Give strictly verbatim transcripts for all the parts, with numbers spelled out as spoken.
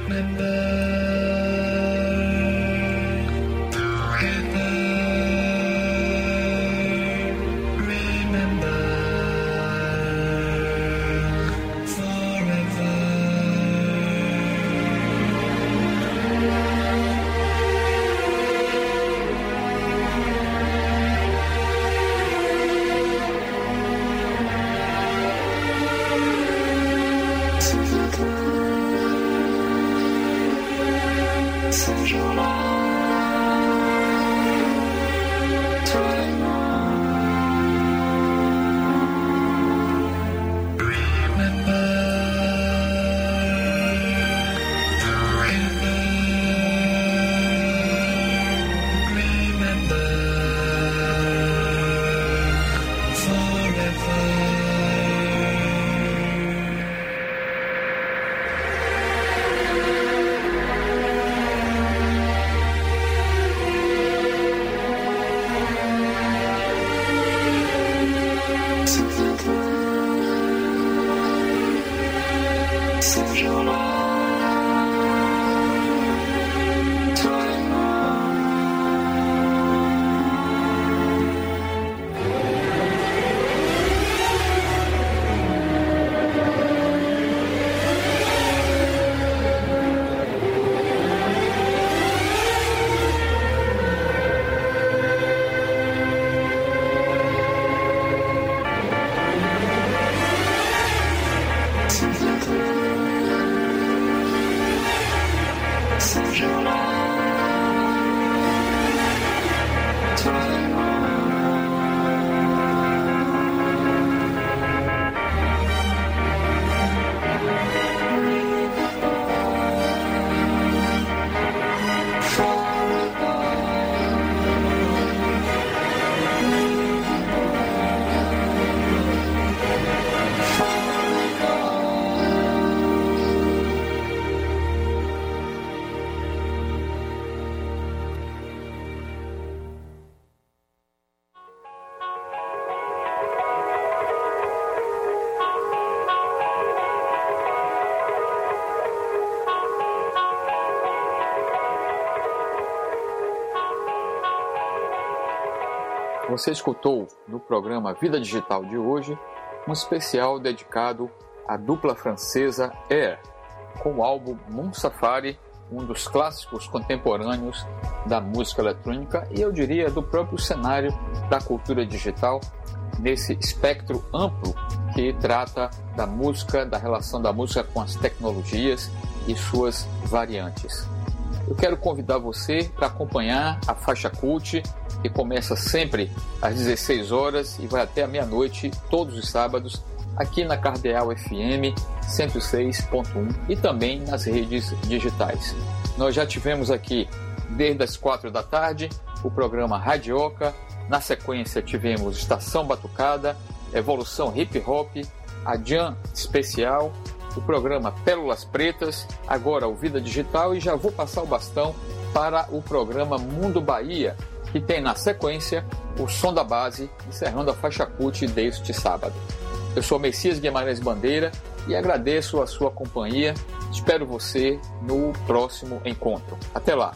Você escutou no programa Vida Digital de hoje um especial dedicado à dupla francesa Air, com o álbum Moon Safari, um dos clássicos contemporâneos da música eletrônica e eu diria do próprio cenário da cultura digital, nesse espectro amplo que trata da música, da relação da música com as tecnologias e suas variantes. Eu quero convidar você para acompanhar a Faixa Cult, que começa sempre às dezesseis horas e vai até a meia-noite, todos os sábados, aqui na Cardeal F M cento e seis ponto um e também nas redes digitais. Nós já tivemos aqui, desde as quatro da tarde, o programa Radioca, na sequência tivemos Estação Batucada, Evolução Hip Hop, a Jam Especial, o programa Pérolas Pretas, agora o Vida Digital e já vou passar o bastão para o programa Mundo Bahia, que tem na sequência o Som da Base, encerrando a Faixa Cult deste sábado. Eu sou Messias Guimarães Bandeira e agradeço a sua companhia. Espero você no próximo encontro. Até lá!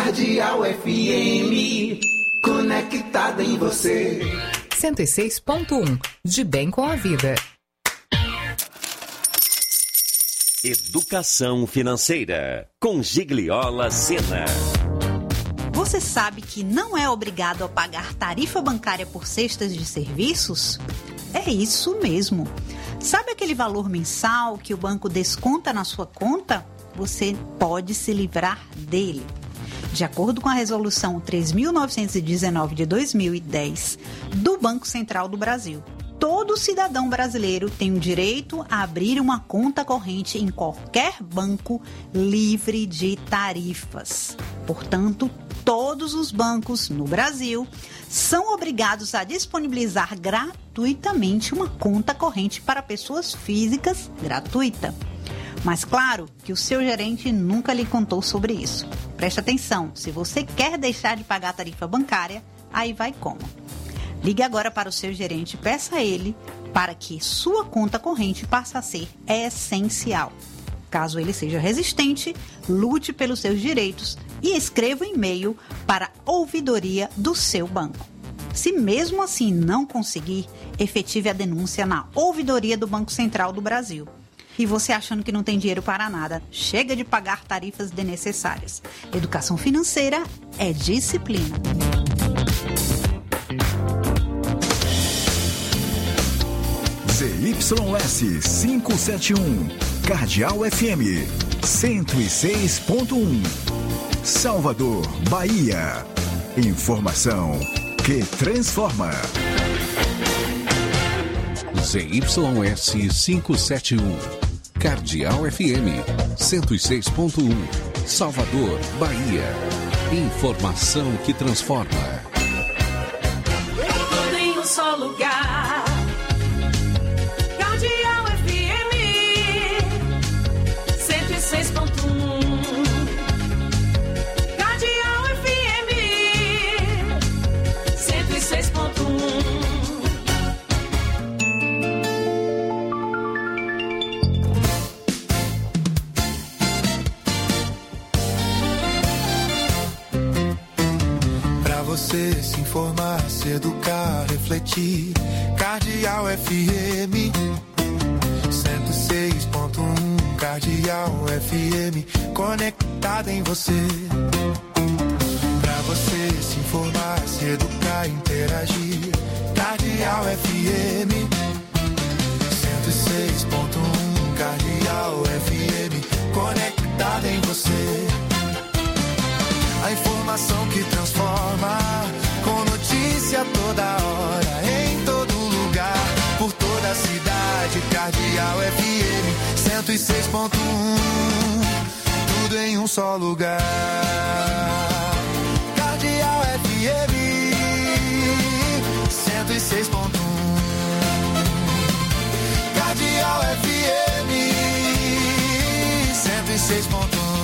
Cardeal F M, conectada em você. cento e seis ponto um, de bem com a vida. Educação Financeira, com Gigliola Sena. Você sabe que não é obrigado a pagar tarifa bancária por cestas de serviços? É isso mesmo. Sabe aquele valor mensal que o banco desconta na sua conta? Você pode se livrar dele. De acordo com a Resolução três mil novecentos e dezenove de dois mil e dez do Banco Central do Brasil, todo cidadão brasileiro tem o direito a abrir uma conta corrente em qualquer banco livre de tarifas. Portanto, todos os bancos no Brasil são obrigados a disponibilizar gratuitamente uma conta corrente para pessoas físicas gratuita. Mas claro que o seu gerente nunca lhe contou sobre isso. Preste atenção, se você quer deixar de pagar a tarifa bancária, aí vai como? Ligue agora para o seu gerente e peça a ele para que sua conta corrente passe a ser essencial. Caso ele seja resistente, lute pelos seus direitos e escreva um e-mail para a ouvidoria do seu banco. Se mesmo assim não conseguir, efetive a denúncia na ouvidoria do Banco Central do Brasil. E você achando que não tem dinheiro para nada, chega de pagar tarifas desnecessárias. Educação financeira é disciplina. Z Y S quinhentos e setenta e um, Cardeal F M, cento e seis ponto um. Salvador, Bahia. Informação que transforma. Z Y S quinhentos e setenta e um, Cardeal F M, cento e seis ponto um. Salvador, Bahia. Informação que transforma. Tudo em um só lugar. Cardeal F M, cento e seis ponto um. Cardeal F M, cento e seis ponto um. Você se informar, se educar, refletir. Cardeal F M cento e seis ponto um. Cardeal F M, conectada em você. Pra você se informar, se educar, interagir. Cardeal F M cento e seis ponto um. Cardeal F M, conectada em você. A informação que transforma, com notícia toda hora, em todo lugar, por toda a cidade. Cardeal F M cento e seis ponto um, tudo em um só lugar. Cardeal F M cento e seis ponto um, Cardeal F M cento e seis ponto um.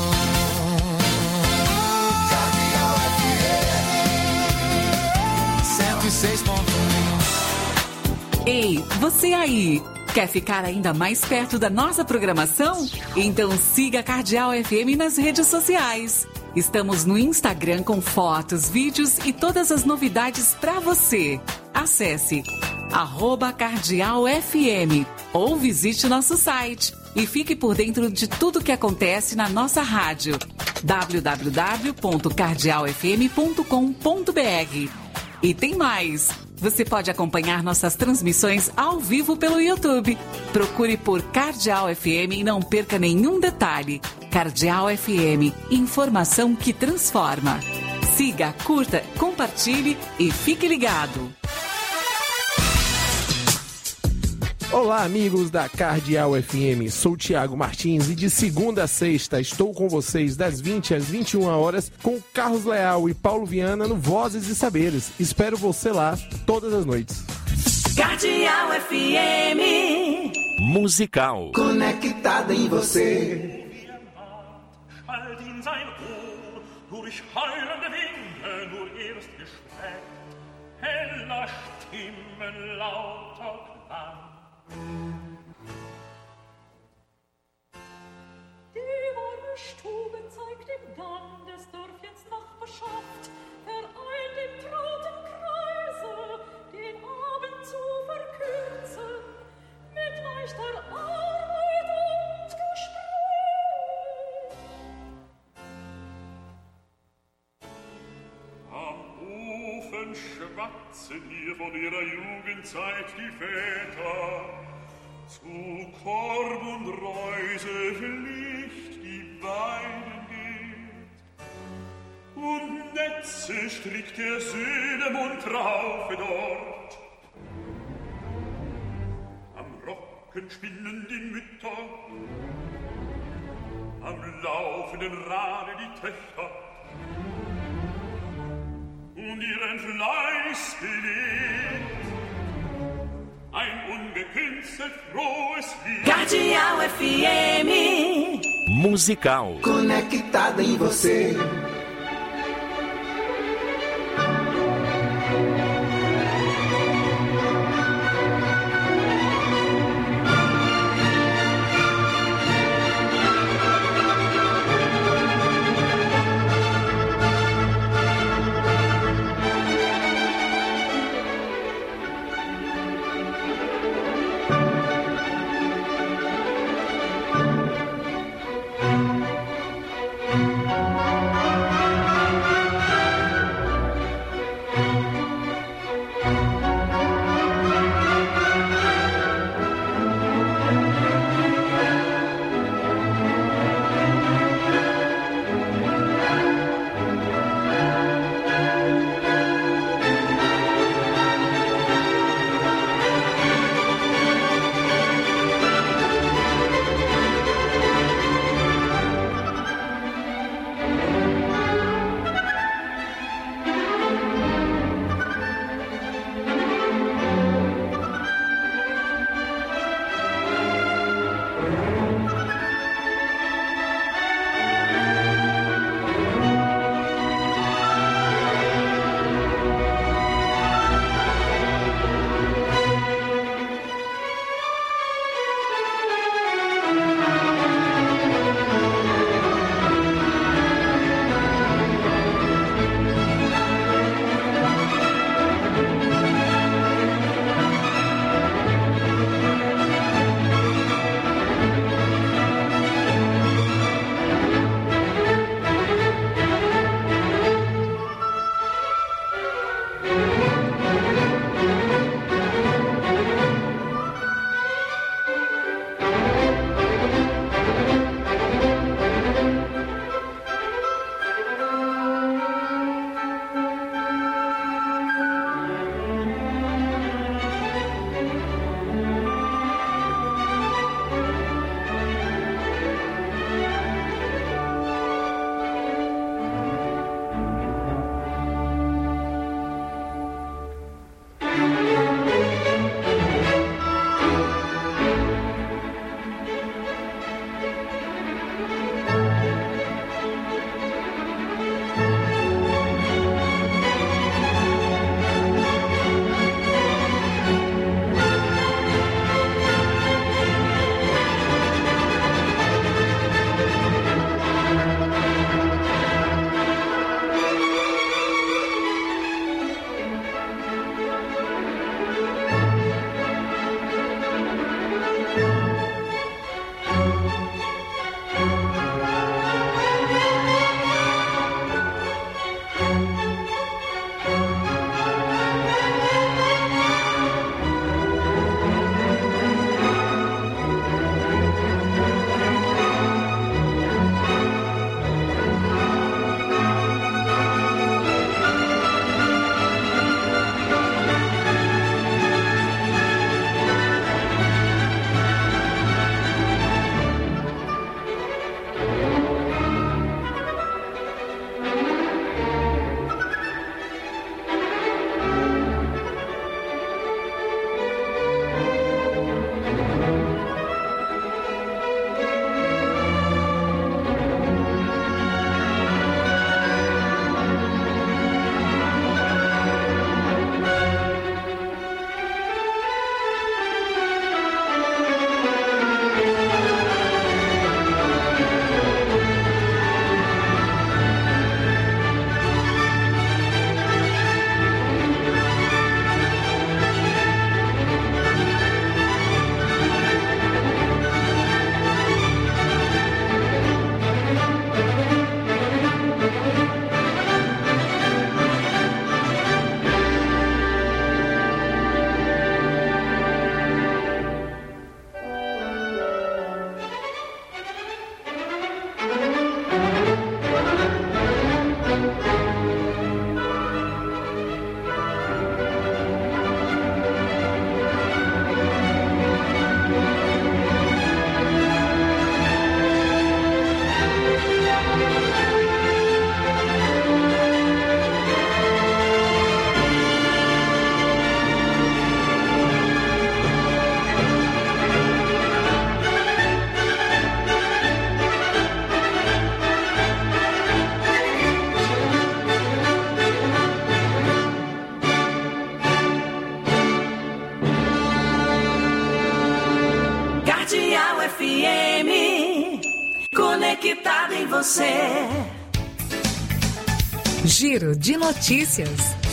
Ei, você aí, quer ficar ainda mais perto da nossa programação? Então siga a Cardeal F M nas redes sociais. Estamos no Instagram com fotos, vídeos e todas as novidades para você. Acesse arroba Cardeal F M ou visite nosso site e fique por dentro de tudo que acontece na nossa rádio. w w w ponto cardeal f m ponto com ponto b r. E tem mais! Você pode acompanhar nossas transmissões ao vivo pelo YouTube. Procure por Cardeal F M e não perca nenhum detalhe. Cardeal F M, informação que transforma. Siga, curta, compartilhe e fique ligado. Olá, amigos da Cardeal F M, sou Tiago Martins e de segunda a sexta estou com vocês das vinte às vinte e uma horas com Carlos Leal e Paulo Viana no Vozes e Saberes. Espero você lá todas as noites. Cardeal F M Musical. Conectada em você. Die warme Stube zeigt im Gang des Dörfchens nach Schwatzen hier von ihrer Jugendzeit die Väter, zu Korb und Reuse Pflicht die Weiden geht, und Netze strickt der Söhne Mundtraufe dort. Am Rocken spinnen die Mütter, am laufenden Rade die Töchter, und ihren Fleiß belegt ein ungekünstelt frohes Lied. Cardeal F M Musical. Conectada em você. Conectado em você. Giro de notícias.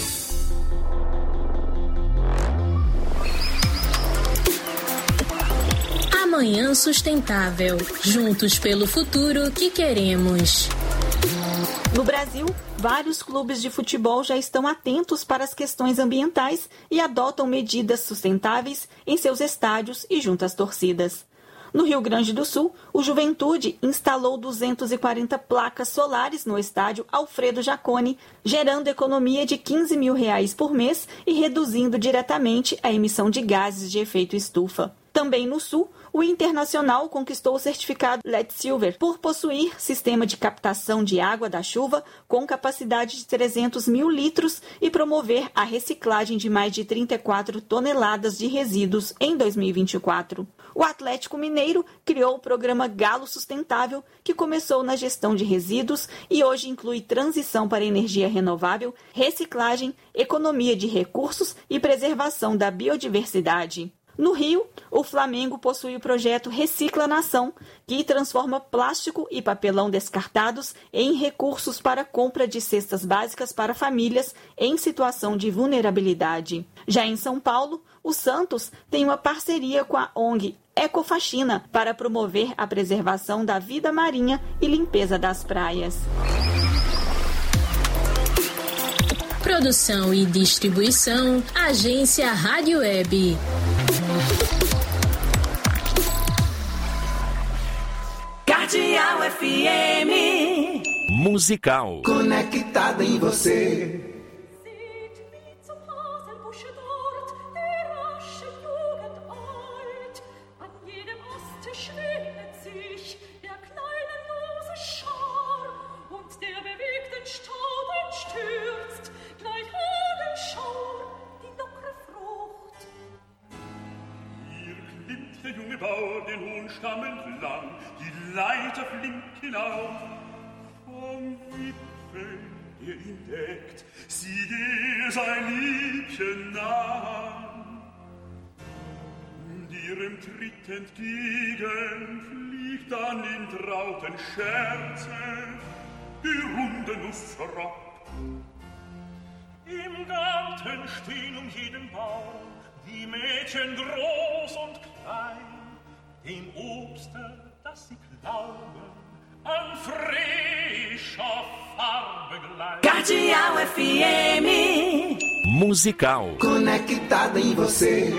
Amanhã Sustentável. Juntos pelo futuro que queremos. No Brasil, vários clubes de futebol já estão atentos para as questões ambientais e adotam medidas sustentáveis em seus estádios e junto às torcidas. No Rio Grande do Sul, o Juventude instalou duzentas e quarenta placas solares no estádio Alfredo Jaconi, gerando economia de quinze mil reais por mês e reduzindo diretamente a emissão de gases de efeito estufa. Também no Sul, o Internacional conquistou o certificado L E D Silver por possuir sistema de captação de água da chuva com capacidade de trezentos mil litros e promover a reciclagem de mais de trinta e quatro toneladas de resíduos em dois mil e vinte e quatro. O Atlético Mineiro criou o programa Galo Sustentável, que começou na gestão de resíduos e hoje inclui transição para energia renovável, reciclagem, economia de recursos e preservação da biodiversidade. No Rio, o Flamengo possui o projeto Recicla Nação, que transforma plástico e papelão descartados em recursos para compra de cestas básicas para famílias em situação de vulnerabilidade. Já em São Paulo, o Santos tem uma parceria com a O N G Ecofaxina para promover a preservação da vida marinha e limpeza das praias. Produção e distribuição, Agência Rádio Web. Cardeal F M. Musical. Conectado em você. Der junge Bauer den hohen Stamm entlang, die Leiter flinkt hinauf. Vom Wipfel, der ihn deckt, sieht er sein Liebchen nahen. Und ihrem Tritt entgegen fliegt dann in trauten Scherze die runde Nuss herab. Im Garten stehen um jeden Baum die Mädchen groß und klein, dem Obste, das sie glauben, an frischer Farbe gleich. Cardeal F M. Musical. Conectado em você.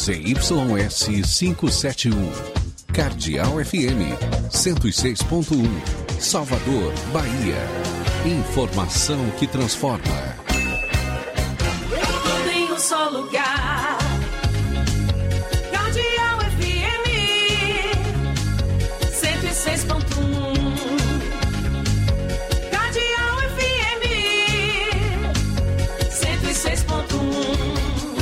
Z Y S quinhentos e setenta e um. Cardeal F M cento e seis ponto um. Salvador, Bahia. Informação que transforma. Tudo em um só lugar. Cardeal F M cento e seis ponto um. Cardeal F M cento e seis ponto um.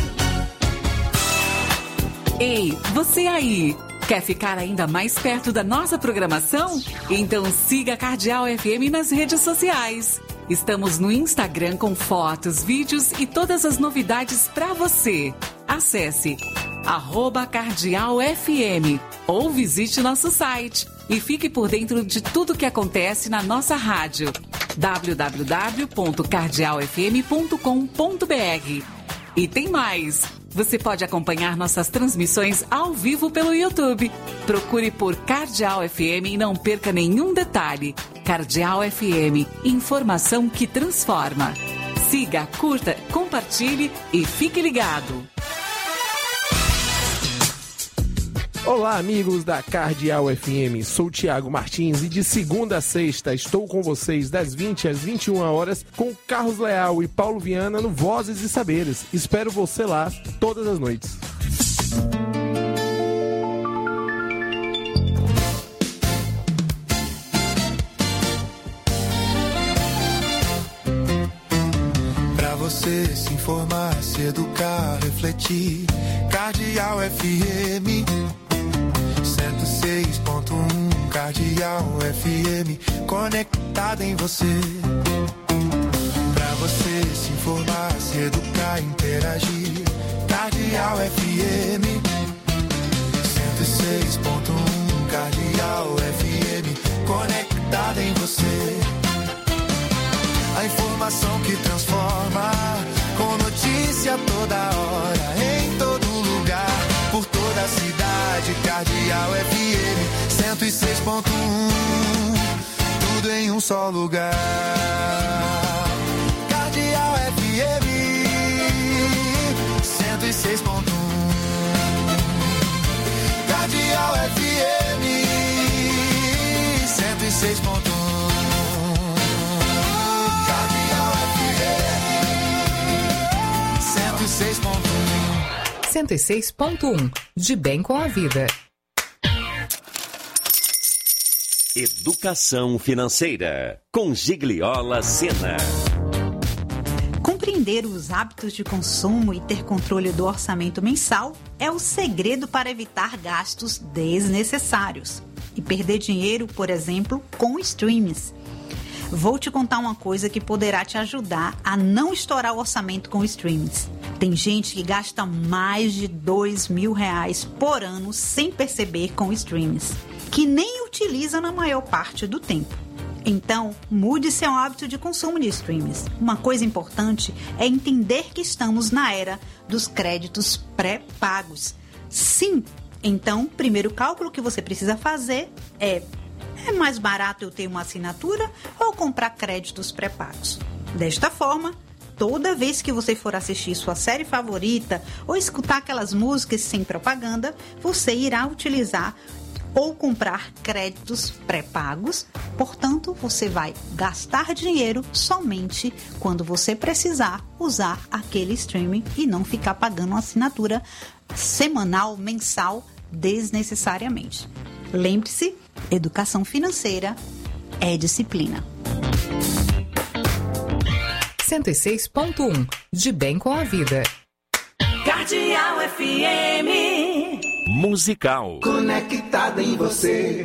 Ei, você aí! Quer ficar ainda mais perto da nossa programação? Então siga a Cardeal F M nas redes sociais. Estamos no Instagram com fotos, vídeos e todas as novidades para você. Acesse arroba Cardeal F M ou visite nosso site e fique por dentro de tudo que acontece na nossa rádio. w w w ponto cardeal f m ponto com ponto b r. E tem mais! Você pode acompanhar nossas transmissões ao vivo pelo YouTube. Procure por Cardeal F M e não perca nenhum detalhe. Cardeal F M, informação que transforma. Siga, curta, compartilhe e fique ligado. Olá, amigos da Cardeal F M, sou Tiago Martins e de segunda a sexta estou com vocês das vinte às vinte e uma horas com Carlos Leal e Paulo Viana no Vozes e Saberes. Espero você lá todas as noites. Pra você se informar, se educar, refletir, Cardeal F M cento e seis ponto um. Cardeal F M conectada em você. Pra você se informar, se educar, interagir, Cardeal F M cento e seis ponto um. Cardeal F M conectada em você. A informação que transforma, com notícia toda hora, em todo lugar, por toda a cidade. Cardeal F M cento e seis ponto um. Tudo em um só lugar. Cardeal F M cento e seis ponto um. Cardeal F M cento e seis ponto um. cento e seis ponto um. cento e seis ponto um. De bem com a vida. Educação financeira. Com Gigliola Sena. Compreender os hábitos de consumo e ter controle do orçamento mensal é o segredo para evitar gastos desnecessários e perder dinheiro, por exemplo, com streams. Vou te contar uma coisa que poderá te ajudar a não estourar o orçamento com streams. Tem gente que gasta mais de dois mil reais por ano sem perceber com streams, que nem utiliza na maior parte do tempo. Então, mude seu hábito de consumo de streams. Uma coisa importante é entender que estamos na era dos créditos pré-pagos. Sim, então, o primeiro cálculo que você precisa fazer é: é mais barato eu ter uma assinatura ou comprar créditos pré-pagos? Desta forma, toda vez que você for assistir sua série favorita ou escutar aquelas músicas sem propaganda, você irá utilizar ou comprar créditos pré-pagos. Portanto, você vai gastar dinheiro somente quando você precisar usar aquele streaming e não ficar pagando uma assinatura semanal, mensal, desnecessariamente. Lembre-se, educação financeira é disciplina. cento e seis ponto um. De bem com a vida. Cardeal F M. Musical. Conectada em você.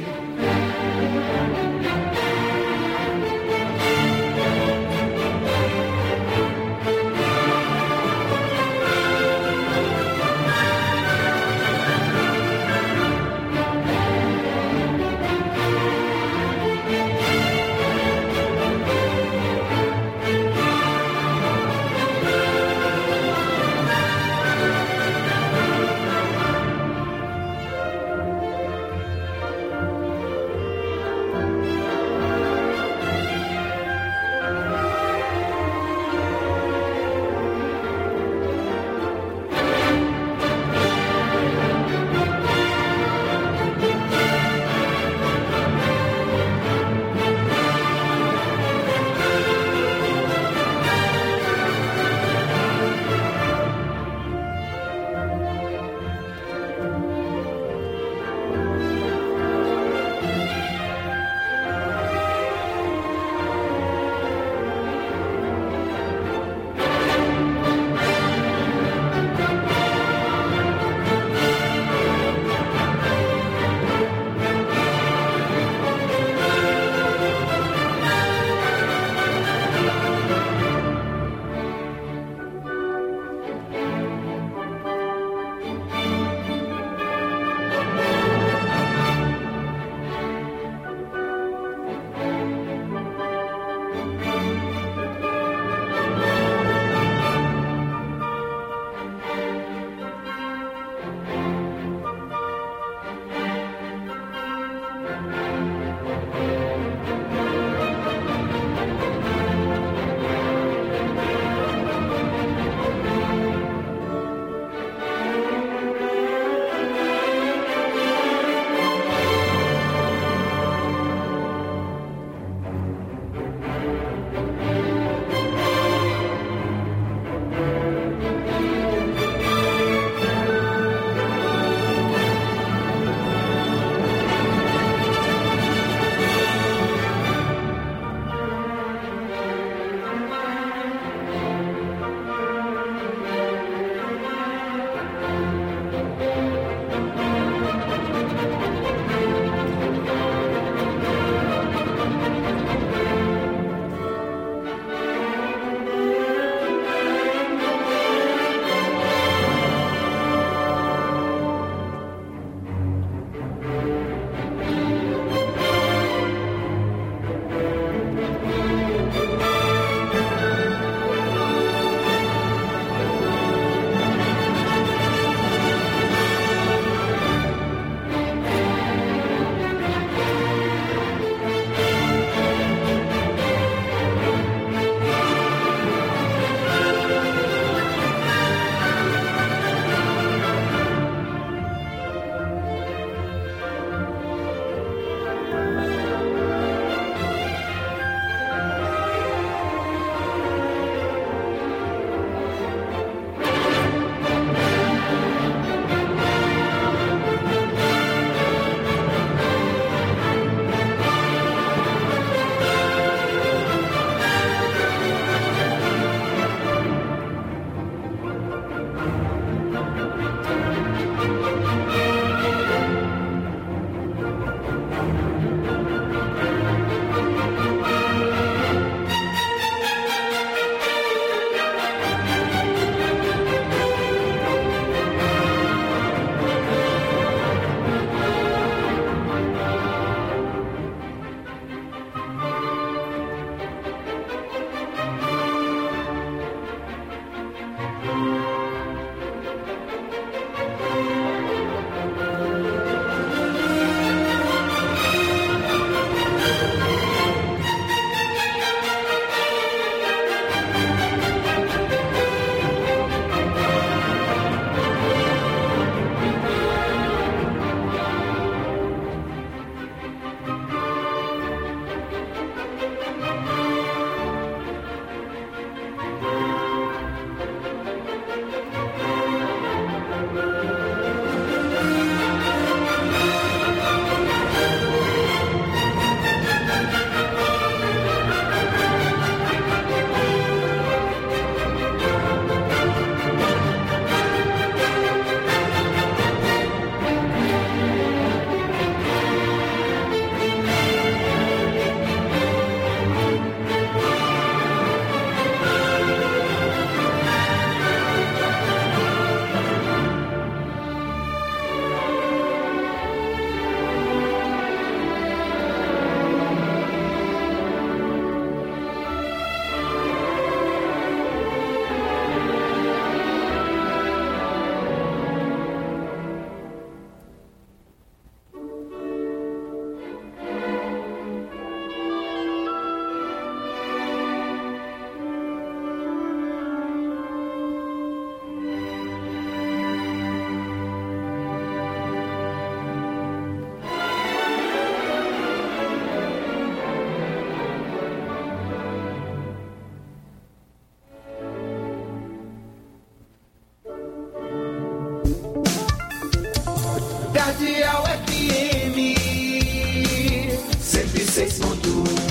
seis ponto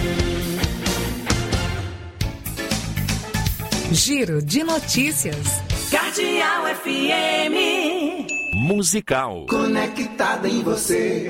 um. Giro de notícias. Cardeal F M. Musical. Conectada em você.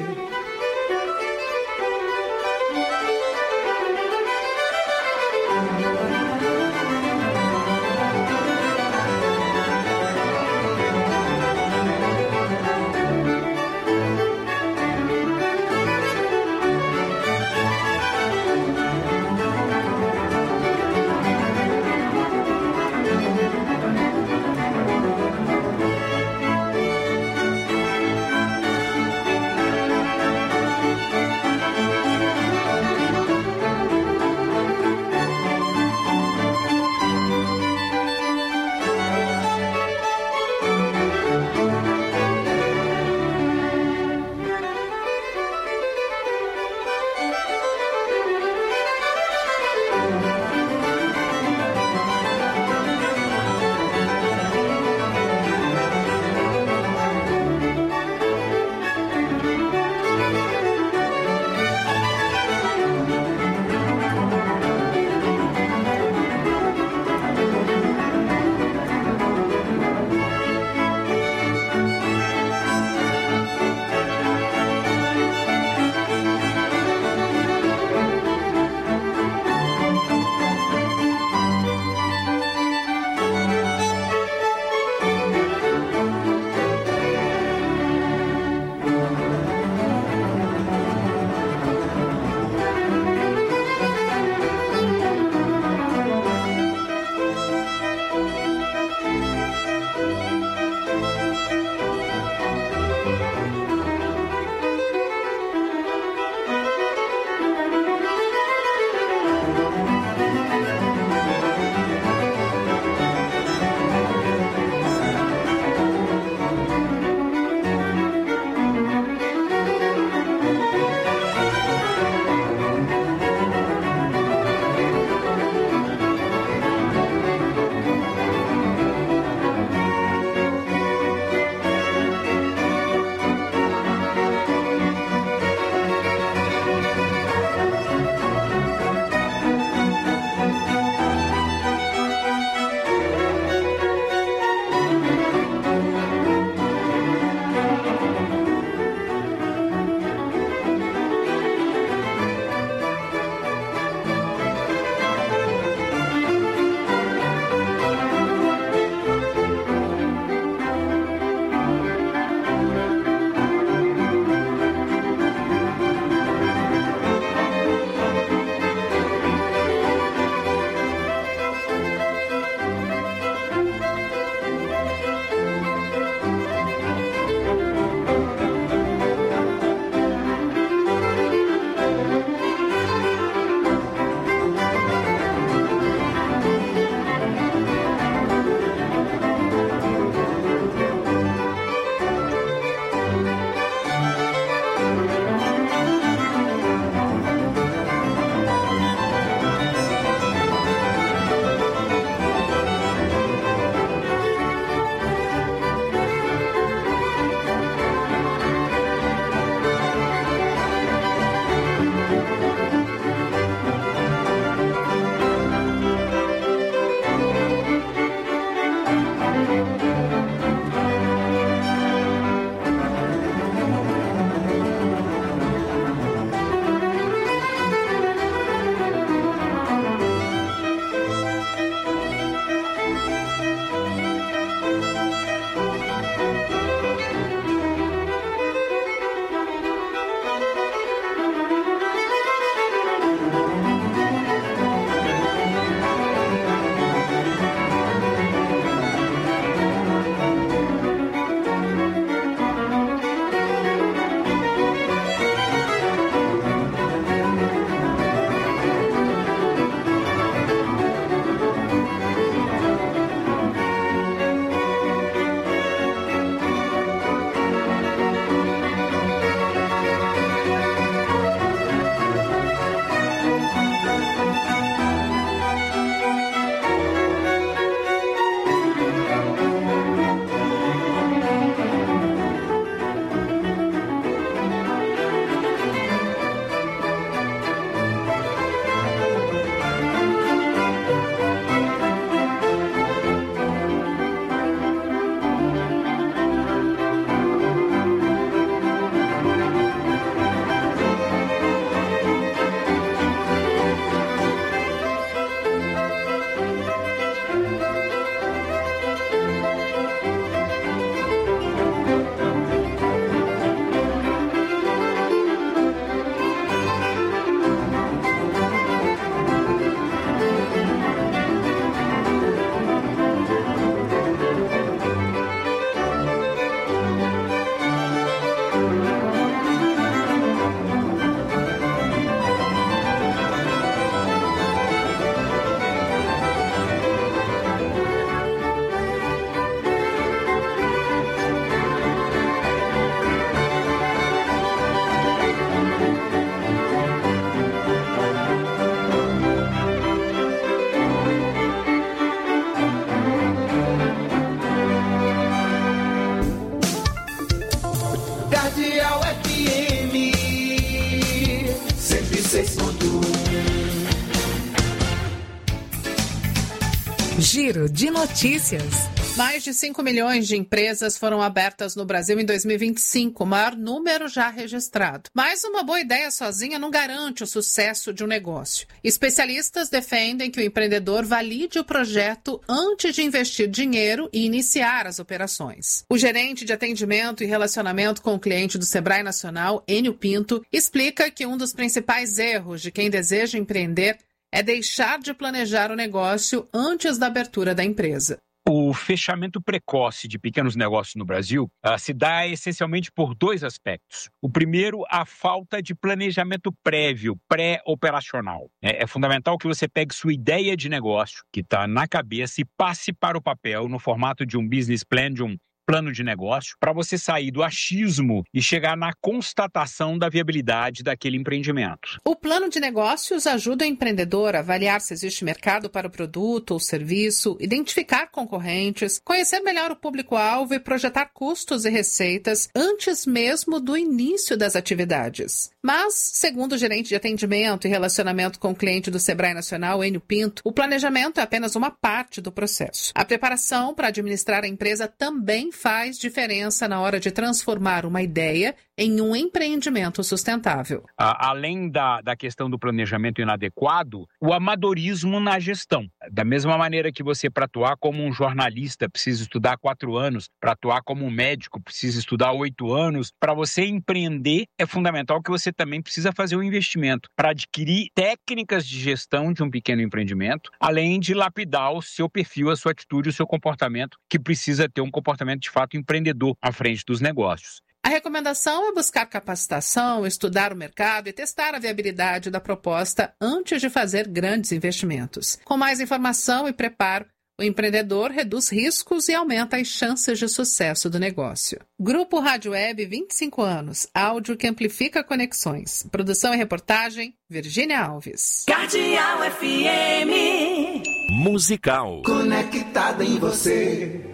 Giro de notícias. Mais de cinco milhões de empresas foram abertas no Brasil em dois mil e vinte e cinco, o maior número já registrado. Mas uma boa ideia sozinha não garante o sucesso de um negócio. Especialistas defendem que o empreendedor valide o projeto antes de investir dinheiro e iniciar as operações. O gerente de atendimento e relacionamento com o cliente do Sebrae Nacional, Enio Pinto, explica que um dos principais erros de quem deseja empreender é deixar de planejar o negócio antes da abertura da empresa. O fechamento precoce de pequenos negócios no Brasil uh, se dá essencialmente por dois aspectos. O primeiro, a falta de planejamento prévio, pré-operacional. É, é fundamental que você pegue sua ideia de negócio, que está na cabeça, e passe para o papel no formato de um business plan, de um plano de negócio, para você sair do achismo e chegar na constatação da viabilidade daquele empreendimento. O plano de negócios ajuda o empreendedor a avaliar se existe mercado para o produto ou serviço, identificar concorrentes, conhecer melhor o público-alvo e projetar custos e receitas antes mesmo do início das atividades. Mas, segundo o gerente de atendimento e relacionamento com o cliente do Sebrae Nacional, Enio Pinto, o planejamento é apenas uma parte do processo. A preparação para administrar a empresa também faz diferença na hora de transformar uma ideia em um empreendimento sustentável. Além da, da questão do planejamento inadequado, o amadorismo na gestão. Da mesma maneira que você, para atuar como um jornalista, precisa estudar quatro anos, para atuar como um médico, precisa estudar oito anos, para você empreender, é fundamental que você também precisa fazer um investimento para adquirir técnicas de gestão de um pequeno empreendimento, além de lapidar o seu perfil, a sua atitude, o seu comportamento, que precisa ter um comportamento de fato empreendedor à frente dos negócios. A recomendação é buscar capacitação, estudar o mercado e testar a viabilidade da proposta antes de fazer grandes investimentos. Com mais informação e preparo, o empreendedor reduz riscos e aumenta as chances de sucesso do negócio. Grupo Rádio Web, vinte e cinco anos. Áudio que amplifica conexões. Produção e reportagem, Virgínia Alves. Cardeal F M. Musical. Conectada em você.